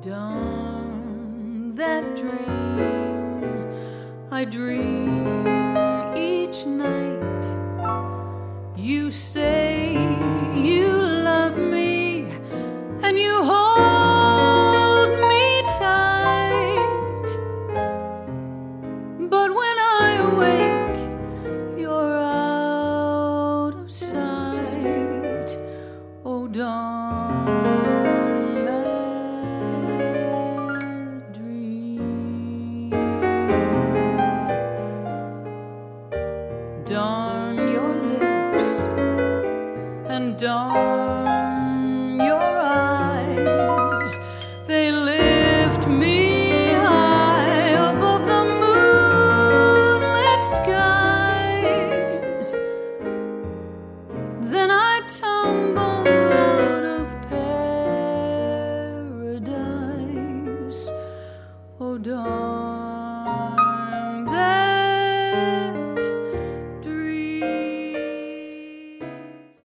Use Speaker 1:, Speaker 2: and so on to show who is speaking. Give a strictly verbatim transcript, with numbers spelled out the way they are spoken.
Speaker 1: Dawn, that dream I dream each night. You say you love me and you hold me tight, but when I awake, you're out of sight. Oh, dawn, that dream. Darn your lips and darn your eyes. They lift me high above the moonlit skies. Then I tumble out of paradise. Oh, dawn.